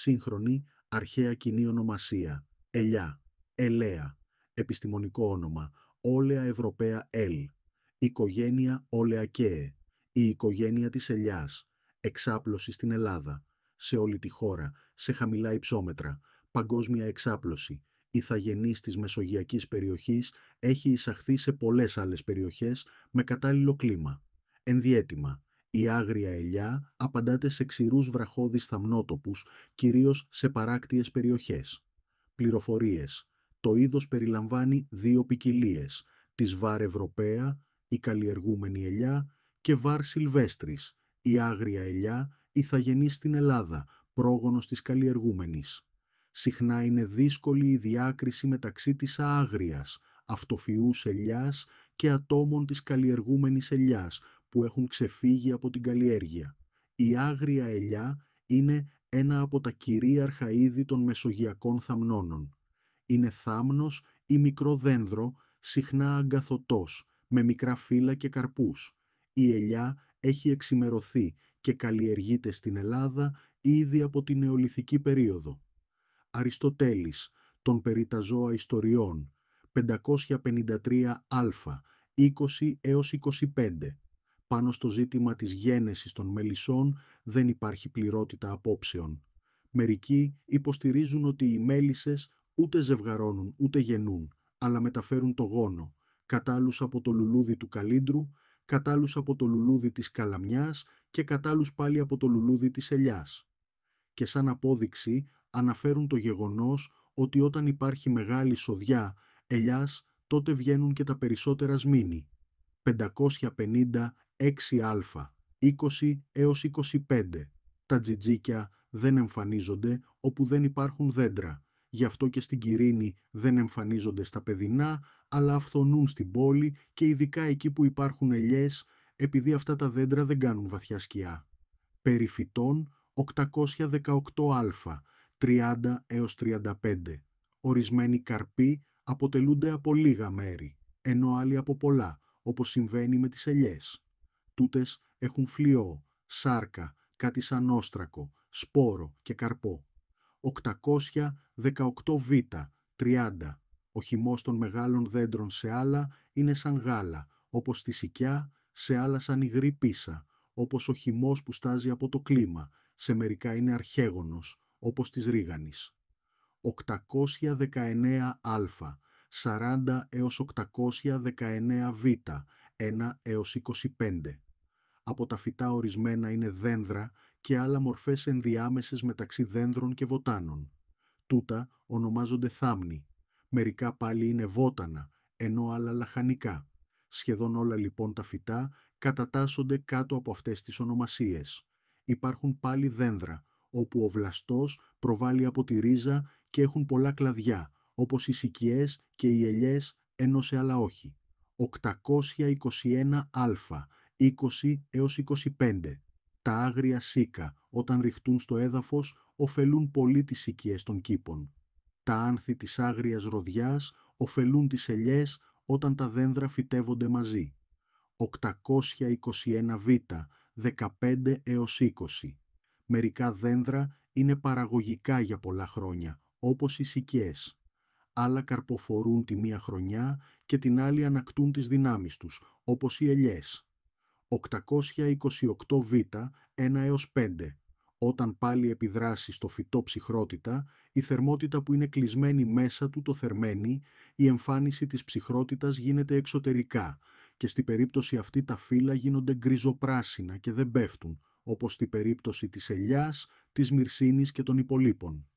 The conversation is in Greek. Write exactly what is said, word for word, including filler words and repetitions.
σύγχρονη, αρχαία κοινή ονομασία, ελιά, ελαία, επιστημονικό όνομα, Όλεα Ευρωπαία L, οικογένεια Oleaceae, η οικογένεια της ελιάς, εξάπλωση στην Ελλάδα, σε όλη τη χώρα, σε χαμηλά υψόμετρα, παγκόσμια εξάπλωση, ηθαγενής της μεσογειακής περιοχής έχει εισαχθεί σε πολλές άλλες περιοχές με κατάλληλο κλίμα. Ενδιαίτημα, η άγρια ελιά απαντάται σε ξηρούς βραχώδεις θαμνότοπους, κυρίως σε παράκτιες περιοχές. Πληροφορίες. Το είδος περιλαμβάνει δύο ποικιλίες, της Var Ευρωπαία, η καλλιεργούμενη ελιά, και Var Sylvestris, η άγρια ελιά, ηθαγενής στην Ελλάδα, πρόγονος της καλλιεργούμενης. Συχνά είναι δύσκολη η διάκριση μεταξύ της άγριας, αυτοφυούς ελιάς και ατόμων της καλλιεργούμενης ελιάς που έχουν ξεφύγει από την καλλιέργεια. Η άγρια ελιά είναι ένα από τα κυρίαρχα είδη των μεσογειακών θαμνώνων. Είναι θάμνος ή μικρό δένδρο, συχνά αγκαθωτός, με μικρά φύλλα και καρπούς. Η ελιά έχει εξημερωθεί και καλλιεργείται στην Ελλάδα ήδη από την νεολιθική περίοδο. Αριστοτέλης, των περί τα ζώα ιστοριών, πεντακόσια πενήντα τρία α, είκοσι έως είκοσι πέντε. Πάνω στο ζήτημα της γένεσης των μελισσών δεν υπάρχει πληρότητα απόψεων. Μερικοί υποστηρίζουν ότι οι μέλισσες ούτε ζευγαρώνουν ούτε γεννούν, αλλά μεταφέρουν το γόνο, κατάλλους από το λουλούδι του καλύντρου, κατάλλους από το λουλούδι της καλαμιάς και κατάλλους πάλι από το λουλούδι της ελιάς. Και σαν απόδειξη αναφέρουν το γεγονός ότι όταν υπάρχει μεγάλη σοδιά ελιάς, τότε βγαίνουν και τα περισσότερα σμήνη. πεντακόσια πενήντα έξι α, είκοσι έως είκοσι πέντε. Τα τζιτζίκια δεν εμφανίζονται όπου δεν υπάρχουν δέντρα. Γι' αυτό και στην Κυρίνη δεν εμφανίζονται στα παιδινά, αλλά αυθονούν στην πόλη και ειδικά εκεί που υπάρχουν ελιές, επειδή αυτά τα δέντρα δεν κάνουν βαθιά σκιά. Περί φυτών οκτακόσια δεκαοκτώ α, τριάντα έως τριάντα πέντε. Ορισμένοι καρποί αποτελούνται από λίγα μέρη, ενώ άλλοι από πολλά, όπως συμβαίνει με τις ελιές. Τούτες έχουν φλοιό, σάρκα, κάτι σαν όστρακο, σπόρο και καρπό. οκτακόσια δεκαοκτώ β, τριάντα. Ο χυμός των μεγάλων δέντρων σε άλλα είναι σαν γάλα, όπως στη σικιά, σε άλλα σαν υγρή πίσα, όπως ο χυμός που στάζει από το κλίμα, σε μερικά είναι αρχαίγωνος, όπως της ρίγανης. οκτακόσια δεκαεννέα α, σαράντα έως οκτακόσια δεκαεννέα β, ένα έως είκοσι πέντε. Από τα φυτά ορισμένα είναι δένδρα και άλλα μορφές ενδιάμεσες μεταξύ δένδρων και βοτάνων. Τούτα ονομάζονται θάμνη. Μερικά πάλι είναι βότανα, ενώ άλλα λαχανικά. Σχεδόν όλα λοιπόν τα φυτά κατατάσσονται κάτω από αυτές τις ονομασίες. Υπάρχουν πάλι δένδρα, όπου ο βλαστός προβάλλει από τη ρίζα και έχουν πολλά κλαδιά, όπως οι σικιές και οι ελιές, ενώ σε άλλα όχι. οκτακόσια είκοσι ένα α, είκοσι έως είκοσι πέντε. Τα άγρια σίκα, όταν ρηχτούν στο έδαφος, ωφελούν πολύ τις σικιές των κήπων. Τα άνθη της άγριας ροδιάς ωφελούν τις ελιές όταν τα δένδρα φυτεύονται μαζί. οκτακόσια είκοσι ένα β, δεκαπέντε έως είκοσι. Μερικά δένδρα είναι παραγωγικά για πολλά χρόνια, όπως οι σικιές. Άλλα καρποφορούν τη μία χρονιά και την άλλη ανακτούν τις δυνάμεις τους, όπως οι ελιές. οκτακόσια είκοσι οκτώ β, ένα έως πέντε. Όταν πάλι επιδράσει στο φυτό ψυχρότητα, η θερμότητα που είναι κλεισμένη μέσα του το θερμαίνει, η εμφάνιση της ψυχρότητας γίνεται εξωτερικά και στη περίπτωση αυτή τα φύλλα γίνονται γκριζοπράσινα και δεν πέφτουν, όπως στη περίπτωση της ελιάς, της μυρσίνης και των υπολείπων.